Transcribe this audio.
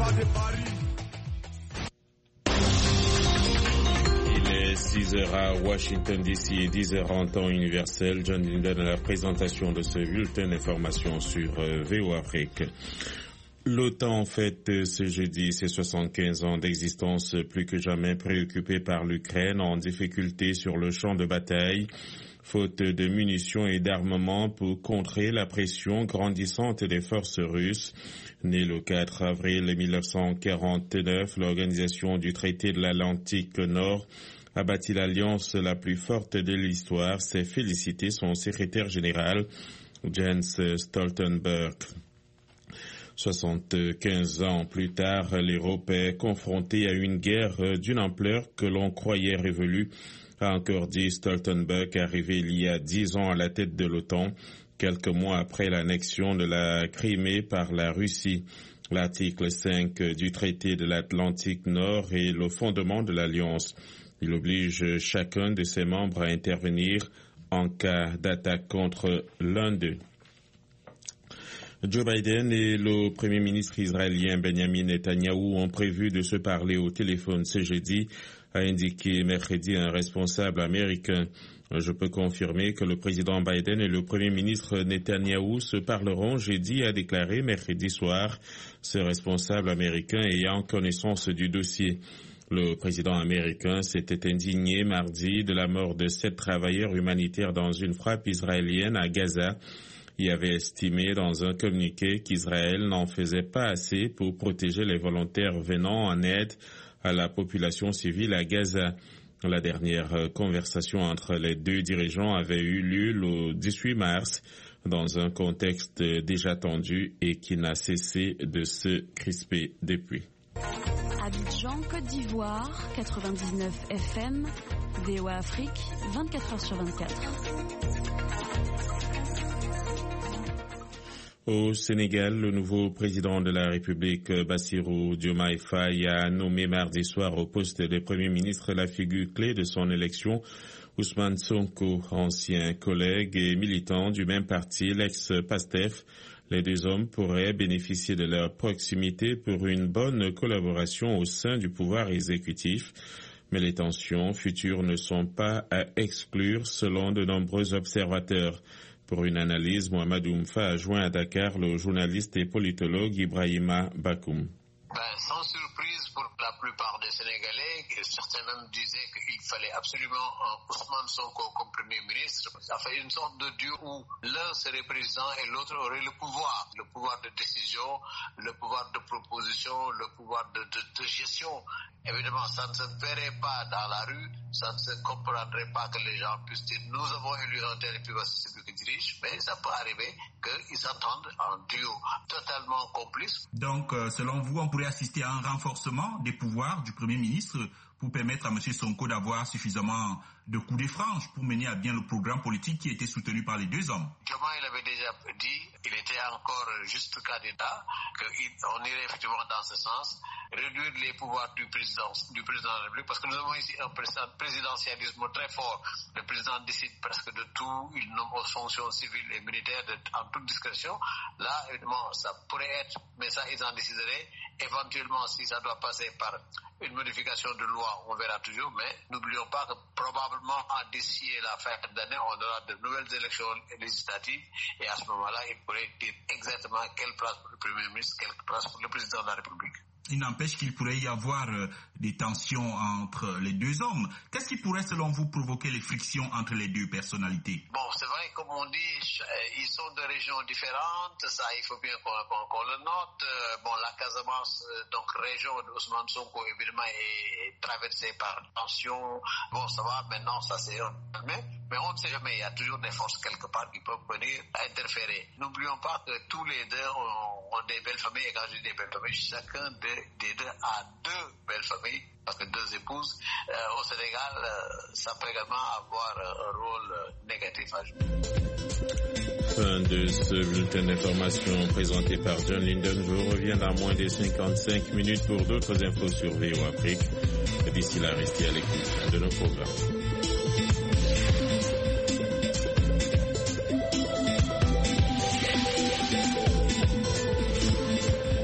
Il est 6h à Washington DC et 10h en temps universel. John Linden à la présentation de ce bulletin d'information sur VOA Afrique. L'OTAN fête ce jeudi ses 75 ans d'existence, plus que jamais préoccupée par l'Ukraine en difficulté sur le champ de bataille. Faute de munitions et d'armement pour contrer la pression grandissante des forces russes. Née le 4 avril 1949, l'organisation du traité de l'Atlantique Nord a bâti l'alliance la plus forte de l'histoire, s'est félicité son secrétaire général, Jens Stoltenberg. 75 ans plus tard, l'Europe est confrontée à une guerre d'une ampleur que l'on croyait révolue, a encore dit Stoltenberg, arrivé il y a 10 ans à la tête de l'OTAN, quelques mois après l'annexion de la Crimée par la Russie. L'article 5 du traité de l'Atlantique Nord est le fondement de l'Alliance. Il oblige chacun de ses membres à intervenir en cas d'attaque contre l'un d'eux. Joe Biden et le Premier ministre israélien Benjamin Netanyahou ont prévu de se parler au téléphone ce jeudi, a indiqué mercredi un responsable américain. Je peux confirmer que le président Biden et le Premier ministre Netanyahou se parleront jeudi, a déclaré mercredi soir ce responsable américain ayant connaissance du dossier. Le président américain s'était indigné mardi de la mort de 7 travailleurs humanitaires dans une frappe israélienne à Gaza. Il avait estimé dans un communiqué qu'Israël n'en faisait pas assez pour protéger les volontaires venant en aide à la population civile à Gaza. La dernière conversation entre les deux dirigeants avait eu lieu le 18 mars dans un contexte déjà tendu et qui n'a cessé de se crisper depuis. Abidjan, Côte d'Ivoire, 99 FM, VOA Afrique, 24h sur 24. Au Sénégal, le nouveau président de la République, Bassirou Diomaye Faye, a nommé mardi soir au poste de Premier ministre la figure clé de son élection, Ousmane Sonko, ancien collègue et militant du même parti, l'ex-PASTEF. Les deux hommes pourraient bénéficier de leur proximité pour une bonne collaboration au sein du pouvoir exécutif. Mais les tensions futures ne sont pas à exclure selon de nombreux observateurs. Pour une analyse, Mohamed Oumfa a joint à Dakar le journaliste et politologue Ibrahima Bakoum. Sans surprise pour la plupart des Sénégalais, certains même disaient qu'il fallait absolument Ousmane Sonko comme Premier ministre. Ça fait une sorte de duo où l'un serait président et l'autre aurait le pouvoir de décision, le pouvoir de proposition, le pouvoir de gestion. Évidemment, ça ne se verrait pas dans la rue, ça ne se comprendrait pas que les gens puissent dire nous avons élu un tel et puis voici celui qui dirige, mais ça peut arriver qu'ils s'entendent en duo totalement complice. Donc, selon vous, on pourrait assister à un renforcement des pouvoirs du Premier ministre pour permettre à M. Sonko d'avoir suffisamment de coups de franche pour mener à bien le programme politique qui était soutenu par les deux hommes. Diomaye l'avait déjà dit, il était encore juste candidat, qu'on irait effectivement dans ce sens, réduire les pouvoirs du président de la République, parce que nous avons ici un présidentialisme très fort. Le président décide presque de tout, il nomme aux fonctions civiles et militaires en toute discrétion. Là, évidemment, ça pourrait être, mais ça, ils en décideraient. Éventuellement, si ça doit passer par une modification de loi, on verra toujours, mais n'oublions pas que probablement d'ici la fin d'année, on aura de nouvelles élections législatives et à ce moment-là, il pourrait dire exactement quelle place pour le Premier ministre, quelle place pour le Président de la République. Il n'empêche qu'il pourrait y avoir des tensions entre les deux hommes. Qu'est-ce qui pourrait, selon vous, provoquer les frictions entre les deux personnalités? Bon, c'est vrai, comme on dit, ils sont de régions différentes, ça, il faut bien qu'on le note. Bon, la Casamance, donc région d'Ousmane Sonko, évidemment, est traversée par tensions. Bon, ça va, maintenant, ça c'est... Mais on ne sait jamais, il y a toujours des forces quelque part qui peuvent venir interférer. N'oublions pas que tous les deux ont des belles familles, et quand je dis des belles familles, chacun des deux a deux belles familles, parce que deux épouses. Au Sénégal, ça peut également avoir un rôle négatif à jouer. Fin de ce bulletin d'information présenté par John Linden. Je vous reviens dans moins de 55 minutes pour d'autres infos sur VOA Afrique. D'ici là, restez à l'écoute de nos programmes.